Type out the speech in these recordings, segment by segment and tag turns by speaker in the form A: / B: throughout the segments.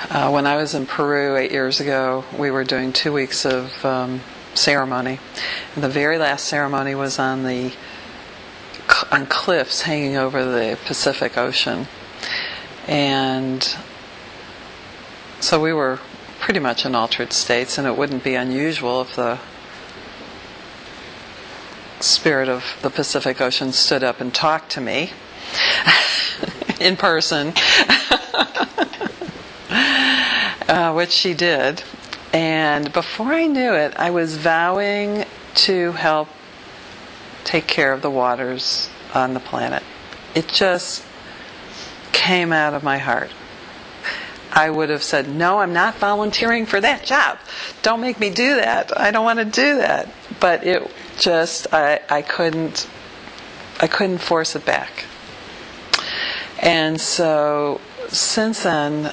A: When I was in Peru 8 years ago, we were doing 2 weeks of ceremony. And the very last ceremony was on cliffs hanging over the Pacific Ocean. And so we were pretty much in altered states, and it wouldn't be unusual if the spirit of the Pacific Ocean stood up and talked to me in person, which she did. And before I knew it, I was vowing to help take care of the waters on the planet. It just came out of my heart. I would have said, no, I'm not volunteering for that job. Don't make me do that. I don't want to do that. But it just, I couldn't force it back. And so since then,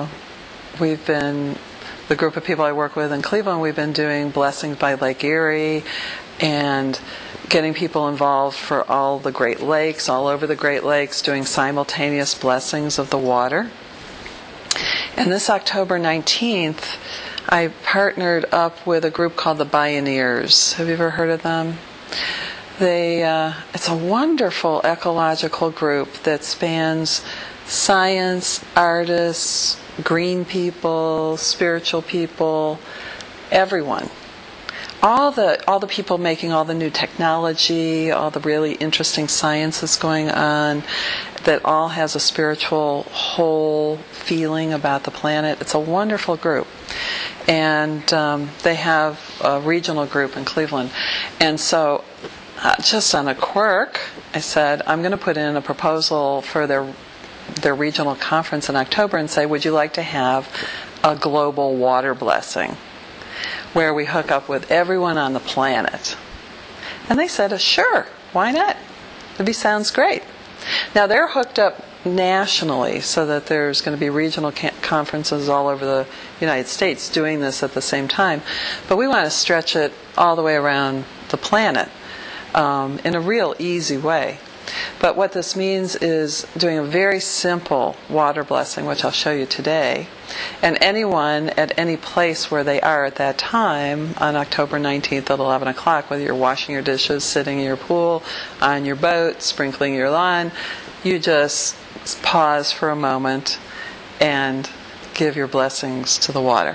A: the group of people I work with in Cleveland, we've been doing Blessings by Lake Erie and getting people involved for all the Great Lakes, all over the Great Lakes, doing simultaneous blessings of the water. And this October 19th, I partnered up with a group called the Bioneers. Have you ever heard of them? It's a wonderful ecological group that spans science, artists, green people, spiritual people, everyone. All the people making all the new technology, all the really interesting science that's going on, that all has a spiritual whole feeling about the planet. It's a wonderful group. And they have a regional group in Cleveland. And so, just on a quirk, I said, I'm going to put in a proposal for their regional conference in October and say, would you like to have a global water blessing where we hook up with everyone on the planet? And they said, sure, why not? Sounds great. Now they're hooked up nationally so that there's going to be regional conferences all over the United States doing this at the same time. But we want to stretch it all the way around the planet in a real easy way. But what this means is doing a very simple water blessing, which I'll show you today. And anyone at any place where they are at that time, on October 19th at 11 o'clock, whether you're washing your dishes, sitting in your pool, on your boat, sprinkling your lawn, you just pause for a moment and give your blessings to the water.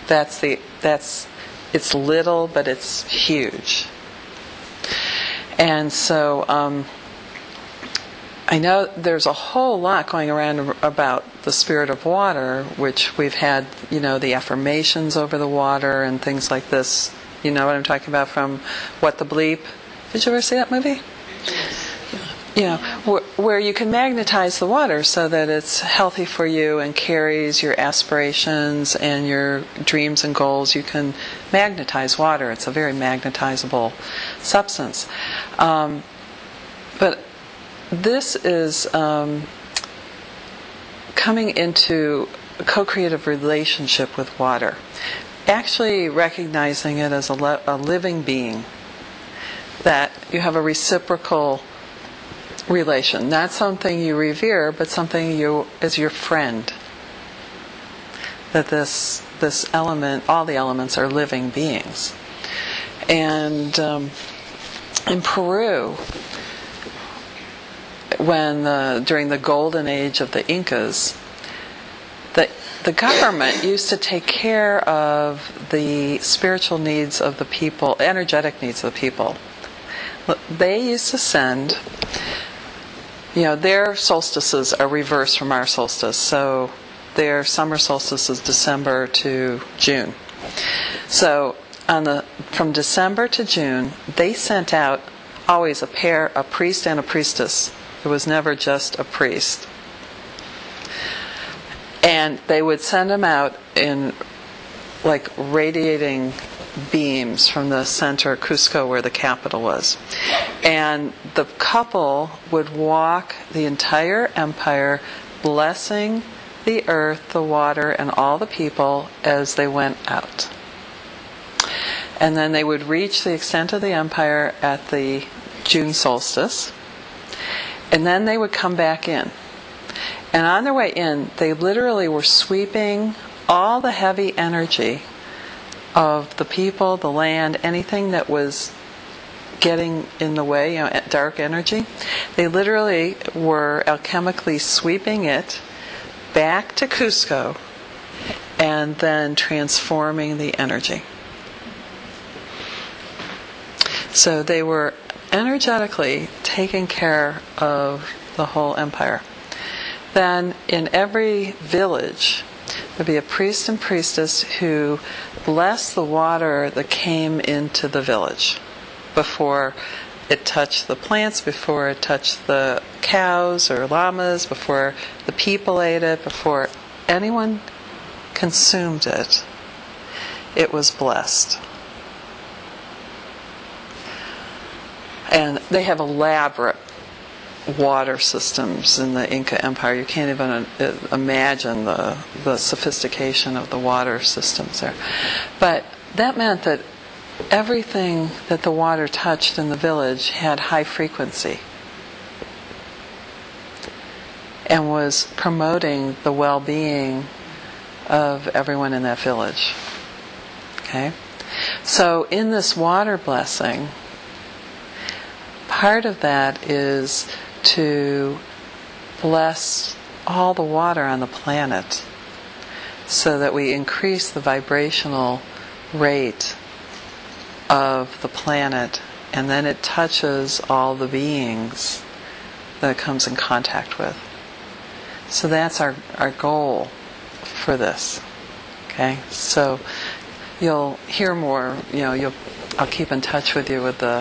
A: It's little, but it's huge. And so, I know there's a whole lot going around about the spirit of water, which we've had, the affirmations over the water and things like this. You know what I'm talking about from What the Bleep? Did you ever see that movie? Yeah, where you can magnetize the water so that it's healthy for you and carries your aspirations and your dreams and goals. You can magnetize water. It's a very magnetizable substance. But this is coming into a co-creative relationship with water. Actually recognizing it as a living being. That you have a reciprocal relation. Not something you revere, but something is your friend. That this element, all the elements are living beings. And in Peru, during the golden age of the Incas, the government used to take care of the spiritual needs of the people, energetic needs of the people. They used to send, their solstices are reversed from our solstice, so their summer solstice is December to June. So from December to June, they sent out always a priest and a priestess. It was never just a priest. And they would send them out in radiating beams from the center, Cusco, where the capital was. And the couple would walk the entire empire, blessing the earth, the water, and all the people as they went out. And then they would reach the extent of the empire at the June solstice. And then they would come back in. And on their way in, they literally were sweeping all the heavy energy of the people, the land, anything that was getting in the way, dark energy. They literally were alchemically sweeping it back to Cusco and then transforming the energy. So they were energetically taking care of the whole empire. Then in every village, there'd be a priest and priestess who blessed the water that came into the village before it touched the plants, before it touched the cows or llamas, before the people ate it, before anyone consumed it. It was blessed. And they have elaborate water systems in the Inca Empire. You can't even imagine the sophistication of the water systems there. But that meant that everything that the water touched in the village had high frequency and was promoting the well-being of everyone in that village. Okay? So in this water blessing, part of that is to bless all the water on the planet so that we increase the vibrational rate of the planet, and then it touches all the beings that it comes in contact with. So that's our goal for this. Okay? So you'll hear more, I'll keep in touch with you with the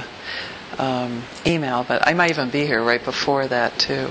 A: email, but I might even be here right before that too.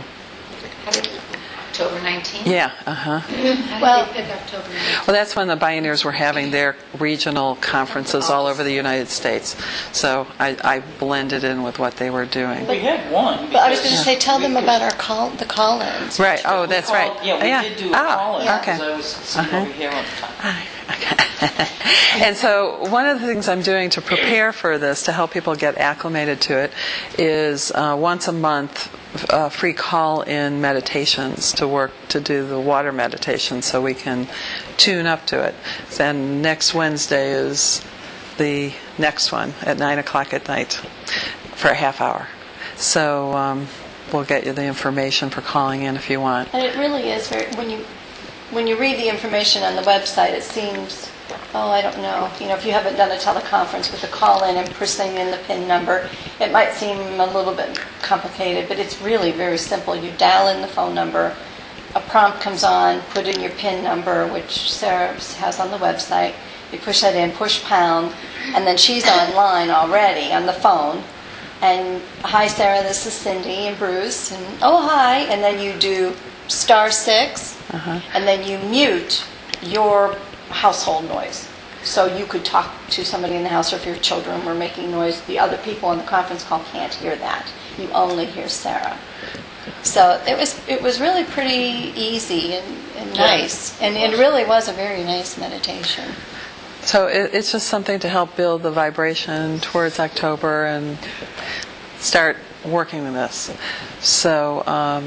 B: October 19th?
A: Yeah,
B: How did they pick October 19th?
A: Well, that's when the Bioneers were having their regional conferences all over the United States. So I blended in with what they were doing.
C: We had one.
B: But I was going to say, tell them about the call-ins.
A: Right. Oh, that's right.
C: Yeah, we did do a call-in
A: okay.
C: because I was sitting over here all the time.
A: Okay. And so one of the things I'm doing to prepare for this, to help people get acclimated to it, is once a month free call-in meditations to do the water meditation so we can tune up to it. And next Wednesday is the next one at 9 o'clock at night for a half hour. So we'll get you the information for calling in if you want.
B: And it really is very, when you read the information on the website, it seems, I don't know, if you haven't done a teleconference with the call-in and pressing in the PIN number, it might seem a little bit complicated, but it's really very simple. You dial in the phone number, a prompt comes on, put in your PIN number, which Sarah has on the website. You push that in, push pound, and then she's online already on the phone. And, hi Sarah, this is Cindy and Bruce, and hi, and then you do *6, and then you mute your household noise. So you could talk to somebody in the house, or if your children were making noise, the other people on the conference call can't hear that. You only hear Sarah. So it was really pretty easy and nice, and it really was a very nice meditation.
A: So it's just something to help build the vibration towards October and start working with this. So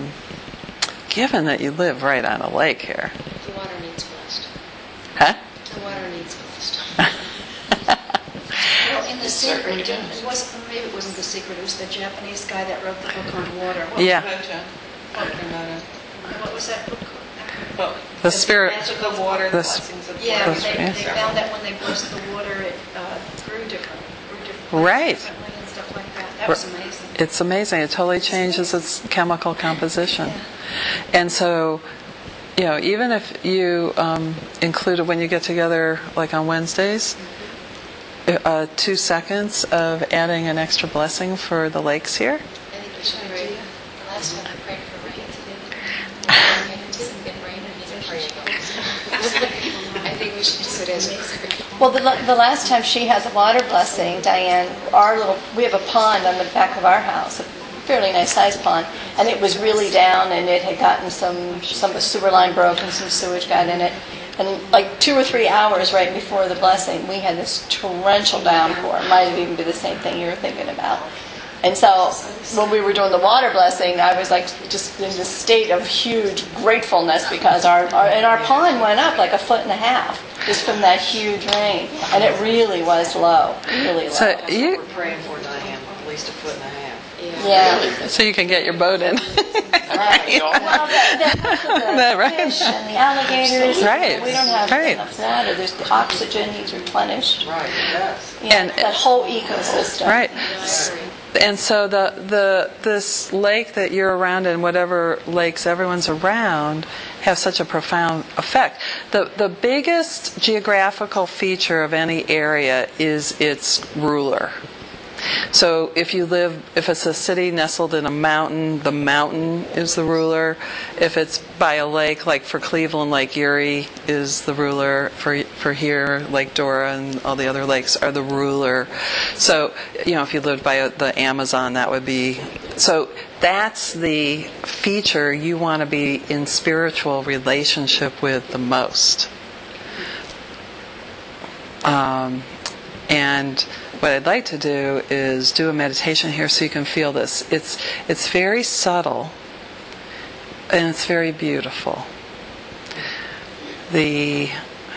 A: given that you live right on a lake here.
D: The water needs blessed.
A: Huh?
D: The water needs blessed.
B: Well, in the secret,
D: Maybe it wasn't The Secret. It was the Japanese guy that wrote the book on water.
A: Yeah.
D: What was that book called?
A: The spirit.
D: Magical water.
B: yeah,
D: They found that when they blessed the water, it grew different.
A: Right.
D: Differently and stuff like that. That was amazing.
A: It's amazing. It totally changes its chemical composition.
B: Yeah.
A: And so, even if you included, when you get together, like on Wednesdays, 2 seconds of adding an extra blessing for the lakes here.
D: I think we should pray. The last time I prayed for rain today. It didn't get rain, and he's praying. I think we should use it as a prayer.
B: Well, the last time she has a water blessing, Diane, we have a pond on the back of our house, a fairly nice sized pond, and it was really down, and it had gotten some sewer line broke and some sewage got in it. And like 2 or 3 hours right before the blessing, we had this torrential downpour. It might have even been the same thing you were thinking about. And so when we were doing the water blessing, I was like just in this state of huge gratefulness because our pond went up like 1.5 feet just from that huge rain, and it really was low, really low.
A: So
E: We're praying for Diane, at least 1.5 feet.
B: Yeah.
A: so you can get your boat in.
E: Right.
B: Well, the
A: Right.
B: fish and the alligators,
A: Right.
B: we don't have
A: Right.
B: enough water. There's the oxygen needs replenished.
E: Right, it does.
B: And that whole ecosystem.
A: Right. And so this lake that you're around and whatever lakes everyone's around have such a profound effect. The biggest geographical feature of any area is its ruler. So if it's a city nestled in a mountain, the mountain is the ruler. If it's by a lake, like for Cleveland, Lake Erie is the ruler. For here, Lake Dora and all the other lakes are the ruler. So, if you lived by the Amazon, that would be... So that's the feature you want to be in spiritual relationship with the most. And what I'd like to do is do a meditation here so you can feel this. It's very subtle and it's very beautiful. It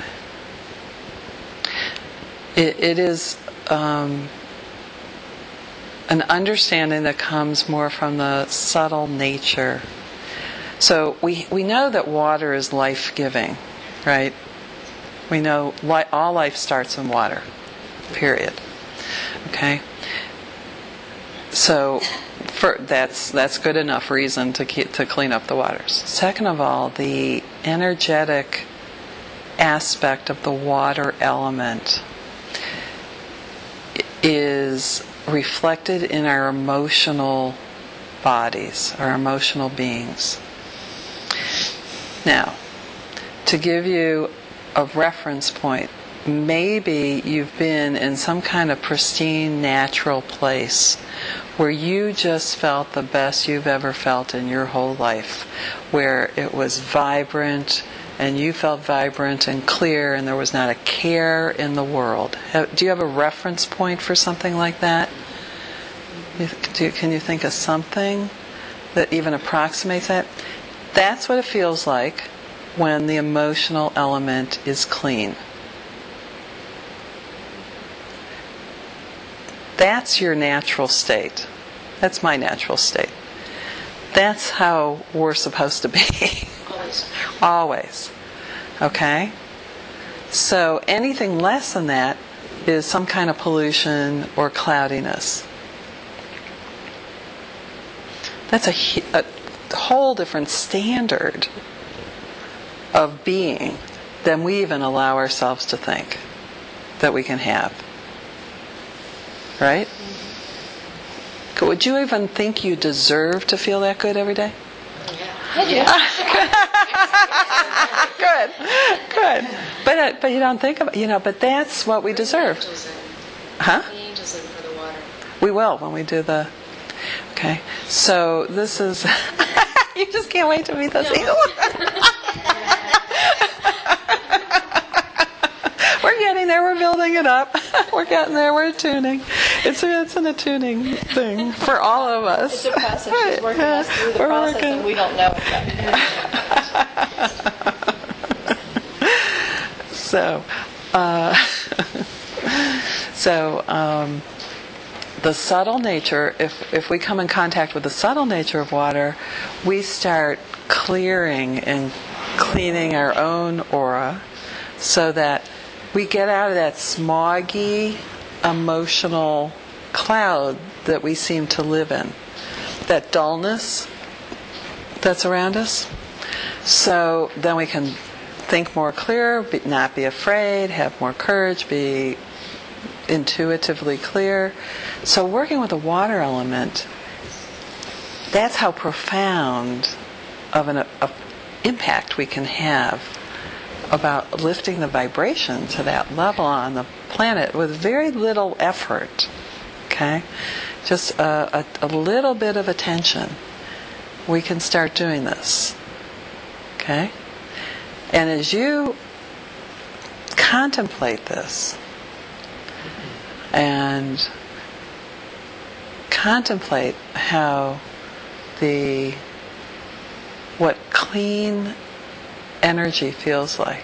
A: is an understanding that comes more from the subtle nature. So we know that water is life-giving, right? We know all life starts in water. Period. Okay. So, that's good enough reason to clean up the waters. Second of all, the energetic aspect of the water element is reflected in our emotional bodies, our emotional beings. Now, to give you a reference point, maybe you've been in some kind of pristine, natural place where you just felt the best you've ever felt in your whole life, where it was vibrant and you felt vibrant and clear and there was not a care in the world. Do you have a reference point for something like that? Can you think of something that even approximates that? That's what it feels like when the emotional element is clean. That's your natural state. That's my natural state. That's how we're supposed to be. Always. Okay? So anything less than that is some kind of pollution or cloudiness. That's a whole different standard of being than we even allow ourselves to think that we can have. Right? Would you even think you deserve to feel that good every day?
B: I do.
A: Good. But you don't think about but that's what we deserve. Huh?
D: The angels in for the water.
A: We will when we do the... Okay. So this is... You just can't wait to meet those eagles. We're getting there. We're building it up. We're getting there. We're tuning. It's an attuning thing for all of us.
B: It's a process. She's working us through the process, and we don't know it
A: yet. The subtle nature, if we come in contact with the subtle nature of water, we start clearing and cleaning our own aura so that we get out of that smoggy emotional cloud that we seem to live in, that dullness that's around us. So then we can think more clear, not be afraid, have more courage, be intuitively clear. So working with the water element, that's how profound of an impact we can have about lifting the vibration to that level on the planet with very little effort. Okay? Just a little bit of attention. We can start doing this. Okay? And as you contemplate this and contemplate how what clean energy feels like.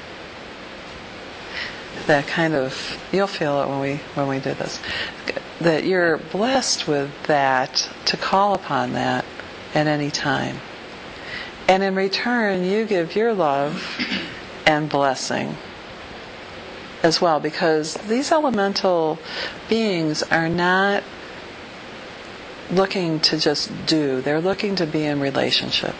A: That kind of, you'll feel it when we do this, that you're blessed with that, to call upon that at any time. And in return, you give your love and blessing as well, because these elemental beings are not looking to just do, they're looking to be in relationship.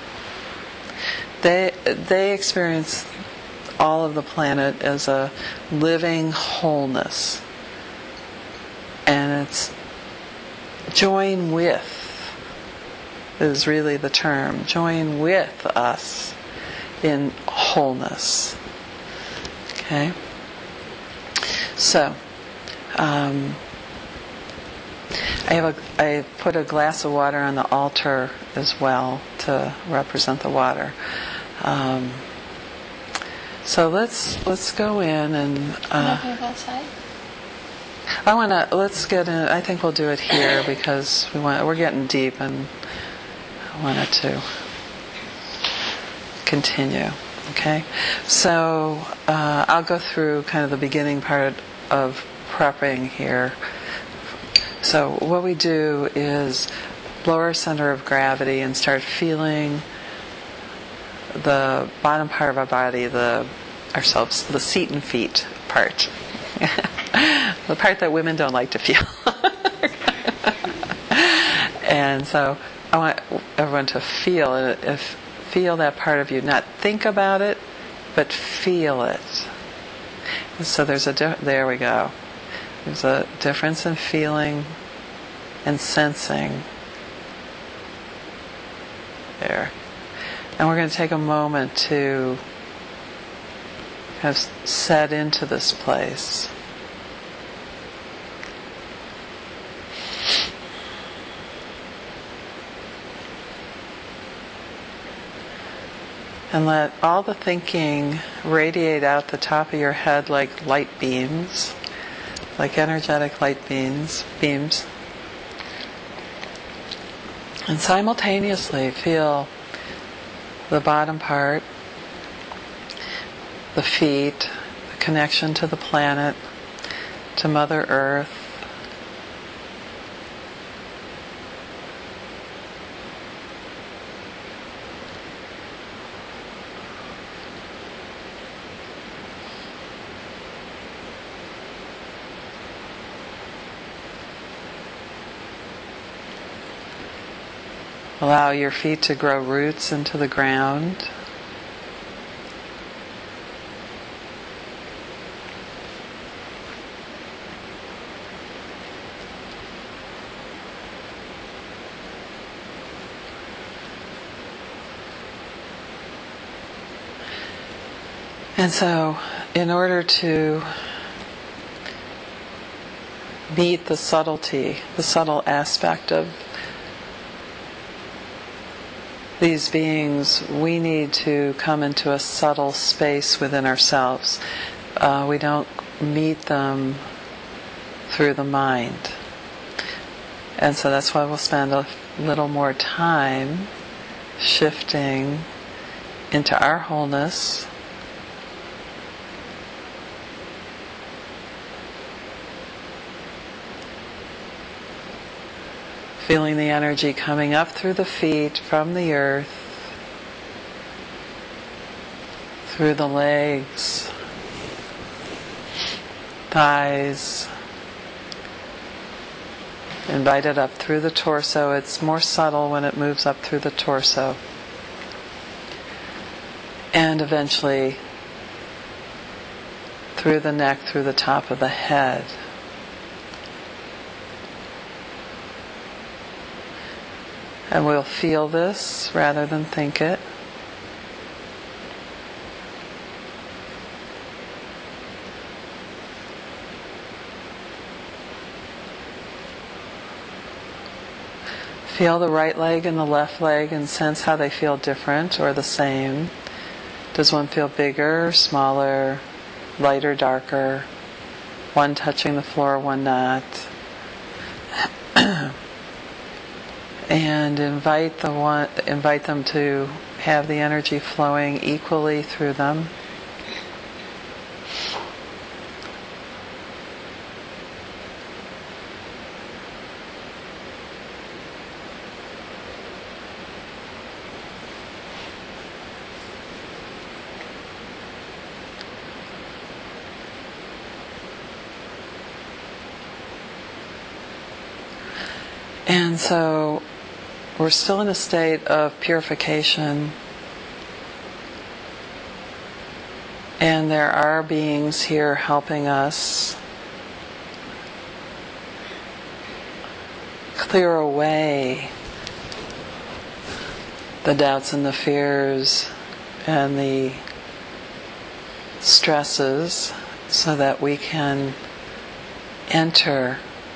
A: They experience all of the planet as a living wholeness. And it's join with is really the term. Join with us in wholeness. Okay? So, I put a glass of water on the altar as well to represent the water. So let's go in and.
B: Outside?
A: Let's get in. I think we'll do it here because we're getting deep, and I wanted to continue. Okay, so I'll go through kind of the beginning part of prepping here. So what we do is lower our center of gravity and start feeling the bottom part of our body, the seat and feet part. The part that women don't like to feel. And so I want everyone to feel that part of you. Not think about it, but feel it. And so there we go. There's a difference in feeling and sensing. There. And we're going to take a moment to kind of set into this place. And let all the thinking radiate out the top of your head like light beams, like energetic light beams. And simultaneously feel the bottom part, the feet, the connection to the planet, to Mother Earth. Allow your feet to grow roots into the ground. And so, in order to meet the subtle aspect of these beings, we need to come into a subtle space within ourselves. We don't meet them through the mind. And so that's why we'll spend a little more time shifting into our wholeness. Feeling the energy coming up through the feet, from the earth, through the legs, thighs, invited up through the torso. It's more subtle when it moves up through the torso. And eventually through the neck, through the top of the head. And we'll feel this rather than think it. Feel the right leg and the left leg and sense how they feel different or the same. Does one feel bigger, smaller, lighter, darker? One touching the floor, one not. and invite them to have the energy flowing equally through them. And so we're still in a state of purification, and there are beings here helping us clear away the doubts and the fears and the stresses so that we can enter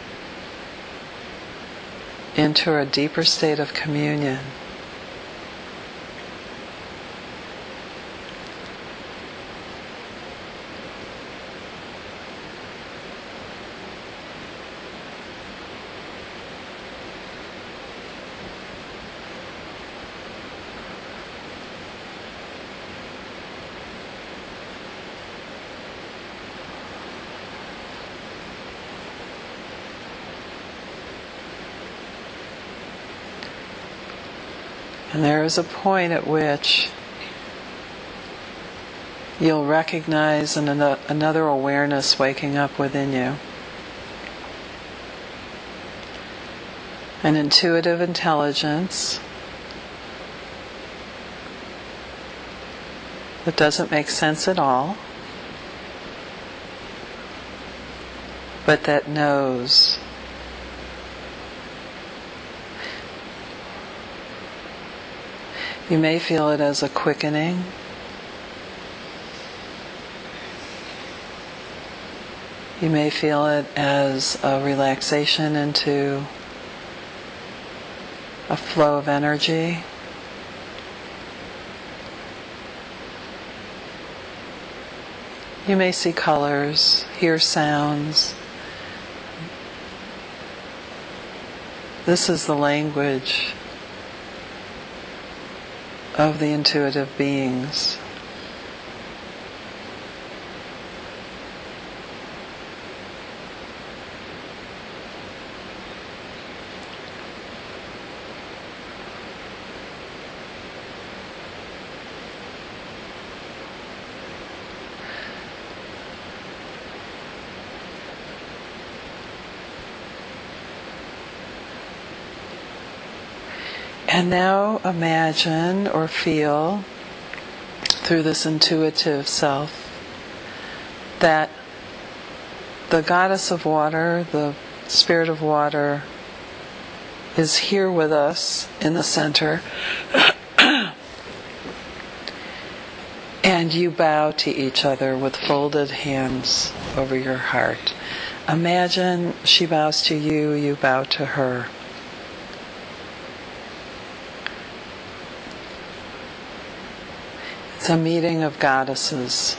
A: into a deeper state of communion. And there is a point at which you'll recognize another awareness waking up within you. An intuitive intelligence that doesn't make sense at all, but that knows. You may feel it as a quickening. You may feel it as a relaxation into a flow of energy. You may see colors, hear sounds. This is the language of the intuitive beings. And now imagine or feel through this intuitive self that the goddess of water, the spirit of water, is here with us in the center. And you bow to each other with folded hands over your heart. Imagine she bows to you, you bow to her. It's a meeting of goddesses.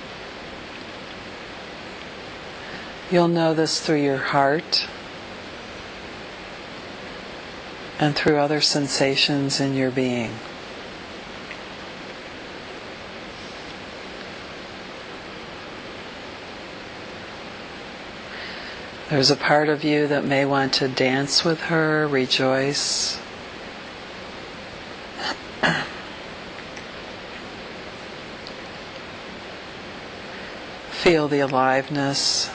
A: You'll know this through your heart and through other sensations in your being. There's a part of you that may want to dance with her, rejoice. Feel the aliveness.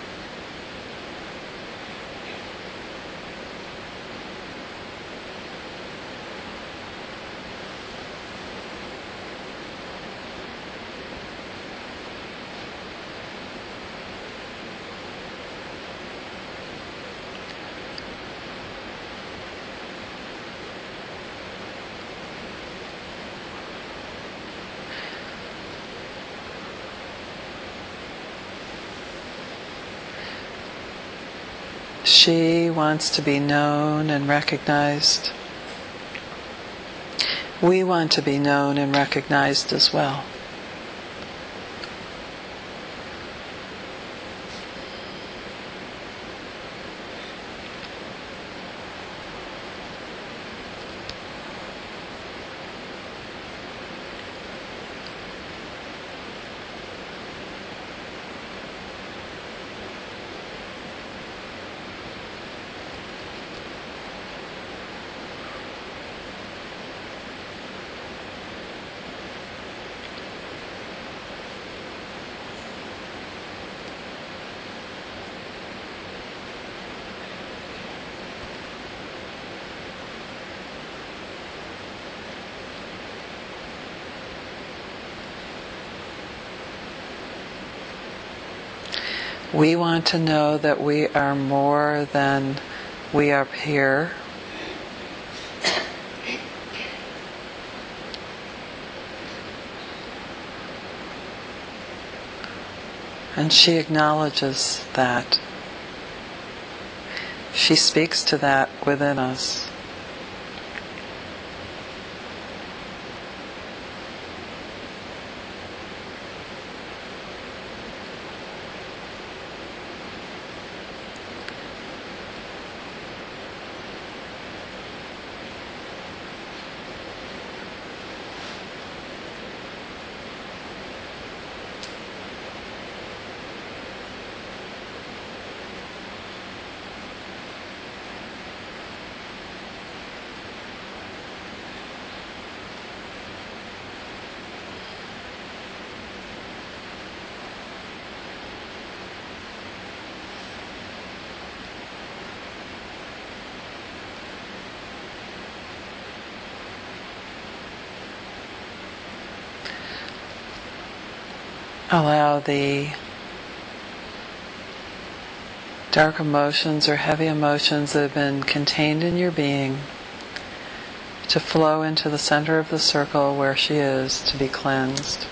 A: She wants to be known and recognized. We want to be known and recognized as well. We want to know that we are more than we are here. And she acknowledges that. She speaks to that within us. Allow the dark emotions or heavy emotions that have been contained in your being to flow into the center of the circle where she is, to be cleansed.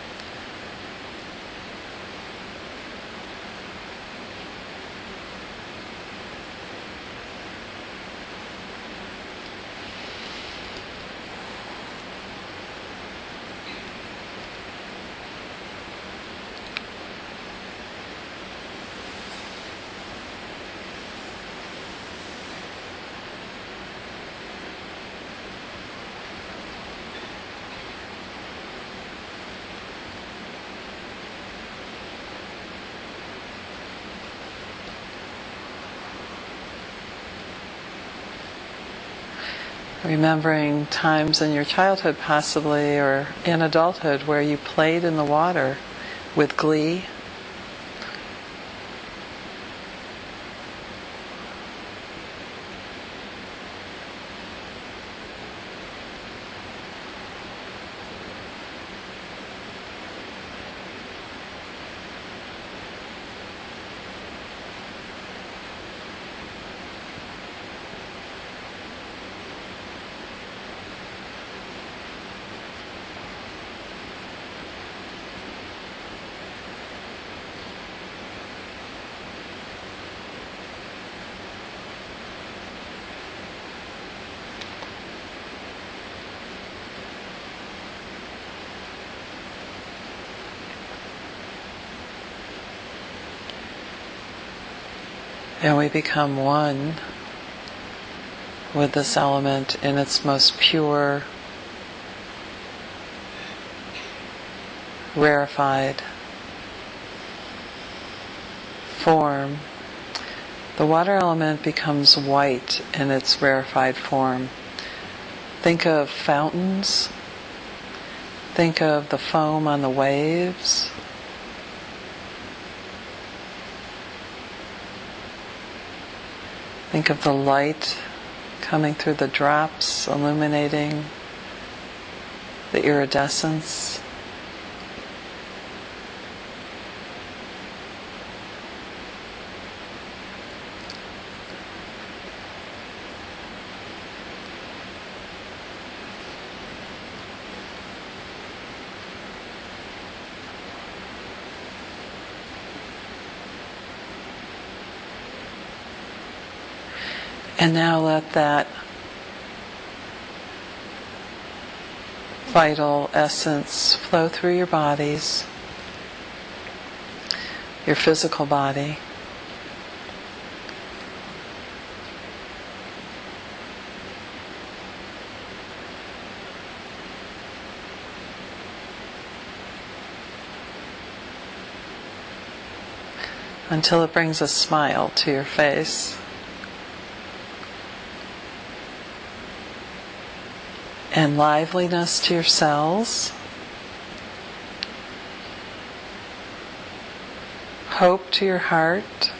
A: Remembering times in your childhood possibly, or in adulthood, where you played in the water with glee. And we become one with this element in its most pure, rarefied form. The water element becomes white in its rarefied form. Think of fountains. Think of the foam on the waves. Think of the light coming through the drops, illuminating the iridescence. And now let that vital essence flow through your bodies, your physical body. Until it brings a smile to your face. And liveliness to your cells, hope to your heart,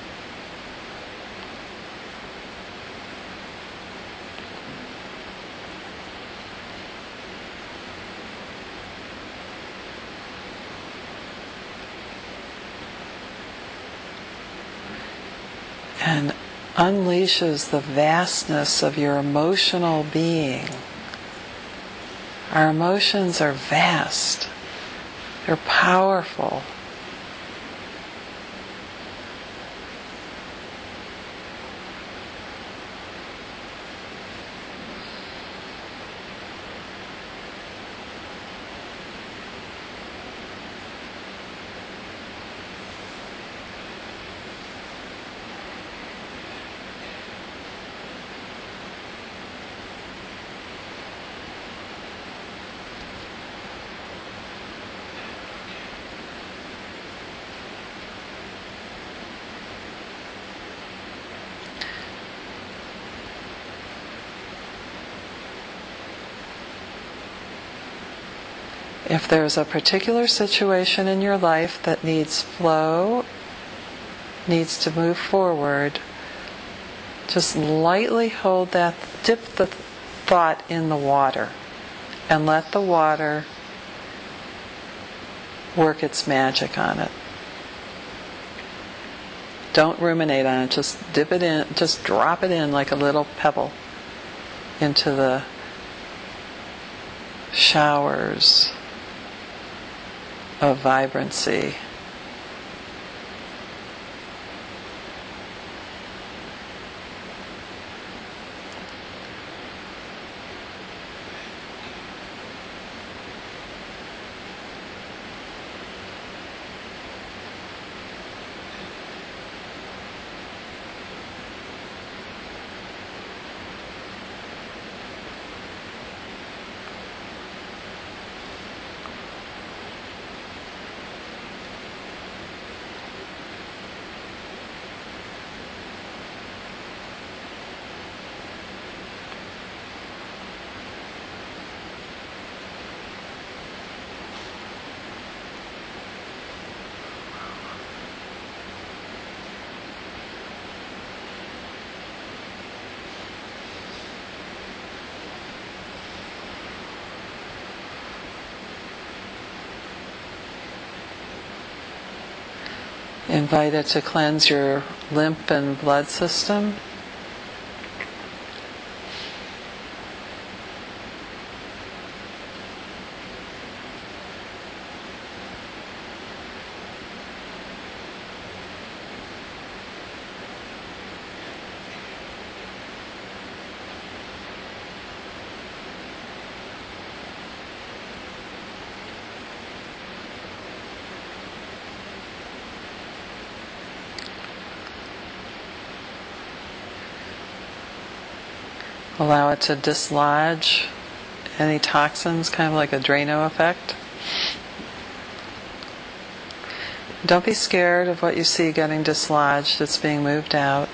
A: and unleashes the vastness of your emotional being. Our emotions are vast. They're powerful. If there's a particular situation in your life that needs flow, needs to move forward, just lightly hold that, dip the thought in the water, and let the water work its magic on it. Don't ruminate on it, just dip it in, just drop it in like a little pebble into the showers of vibrancy. Invite it to cleanse your lymph and blood system. Allow it to dislodge any toxins, kind of like a Drano effect. Don't be scared of what you see getting dislodged. It's being moved out.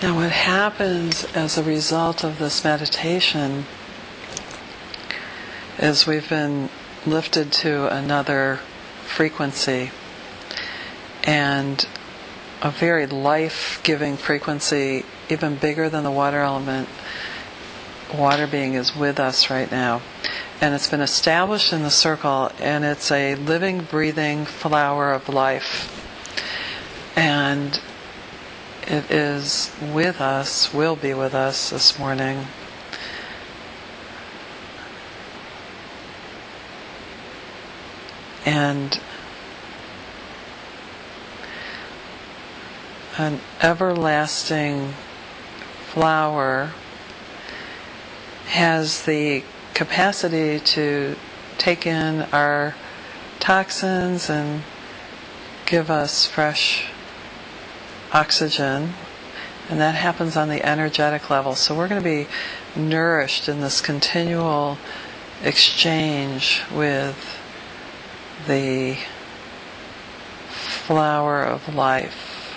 A: Now, what happens as a result of this meditation is we've been lifted to another frequency, and a very life-giving frequency, even bigger than the water element. Water being is with us right now. And it's been established in the circle, and it's a living, breathing flower of life. And it is with us, will be with us this morning. And an everlasting flower has the capacity to take in our toxins and give us fresh oxygen, and that happens on the energetic level. So we're going to be nourished in this continual exchange with the flower of life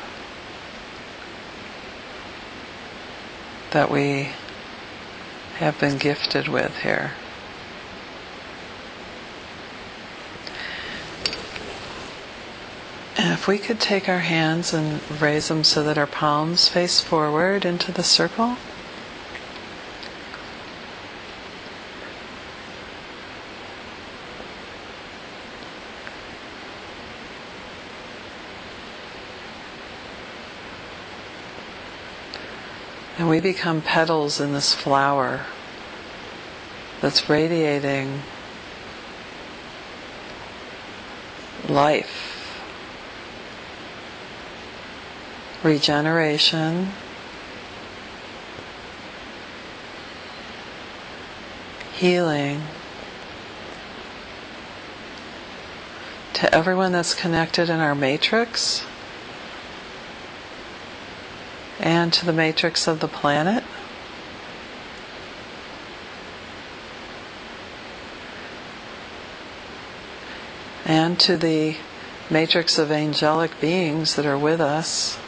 A: that we have been gifted with here. And if we could take our hands and raise them so that our palms face forward into the circle. And we become petals in this flower that's radiating life, regeneration, healing to everyone that's connected in our matrix, and to the matrix of the planet. And to the matrix of angelic beings that are with us.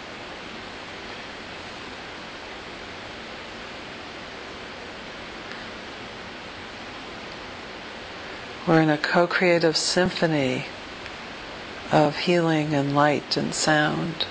A: We're in a co-creative symphony of healing and light and sound.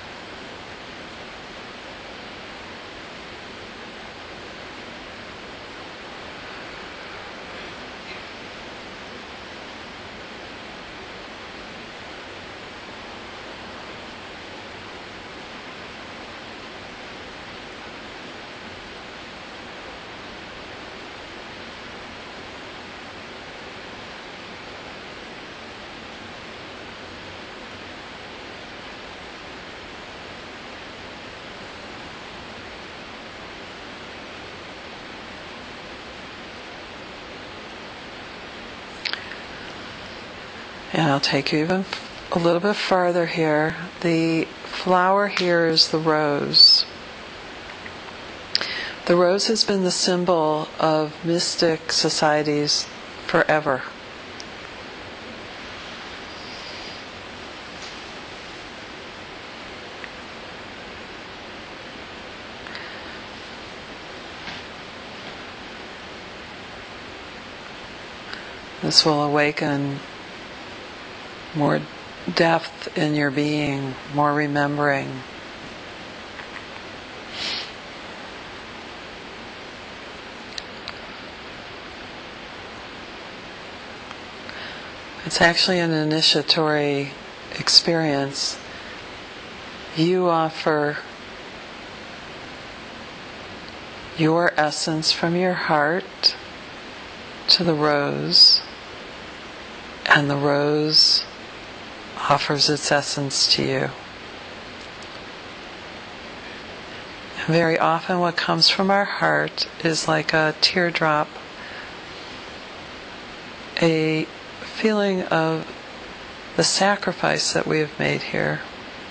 A: And I'll take you even a little bit farther here. The flower here is the rose. The rose has been the symbol of mystic societies forever. This will awaken more depth in your being, more remembering. It's actually an initiatory experience. You offer your essence from your heart to the rose, and the rose offers its essence to you. And very often what comes from our heart is like a teardrop, a feeling of the sacrifice that we have made here.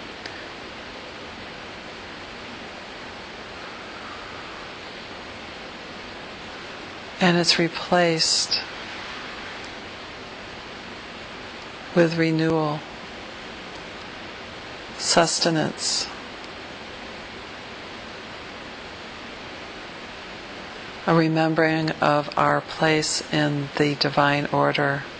A: And it's replaced with renewal, sustenance, a remembering of our place in the divine order.